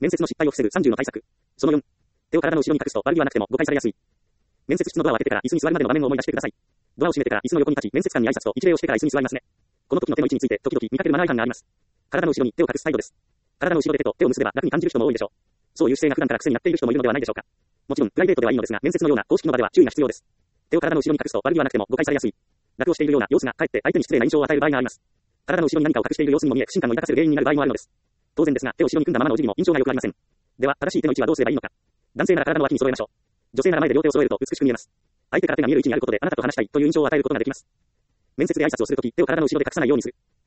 面接の失敗を防ぐ30の対策。その4。手を体の後ろに隠すと悪気はなくても誤解されやすい。面接室のドアを開けてから椅子に座るまでの場面を思い出してください。ドアを閉めてから椅子の横に立ち、面接官に挨拶と一礼をしてから椅子に座りますね。この時の手の位置について時々見かけるマナー違反があります。体の後ろに手を隠す態度です。体の後ろで手と手を結べば楽に感じる人も多いでしょう。そういう姿勢が普段から癖になっている人もいるのではないでしょうか。もちろんプライベートではいいのですが、面接のような公式の場では注意が必要です。手を体の後ろに隠すと悪気はなくても誤解されやすい。楽をしているような様子がかえって相手に失礼な印象を与える場合があります。体の後ろに何かを隠している様子にも見え、不信感を抱かせる原因になる場合もあるのです。当然ですが、手を後ろに組んだままのお辞儀も印象が良くありません。では、正しい手の位置はどうすればいいのか。男性なら体の脇に揃えましょう。女性なら前で両手を揃えると美しく見えます。相手から手が見える位置にあることで、あなたと話したいという印象を与えることができます。面接で挨拶をするとき、手を体の後ろで隠さないようにする。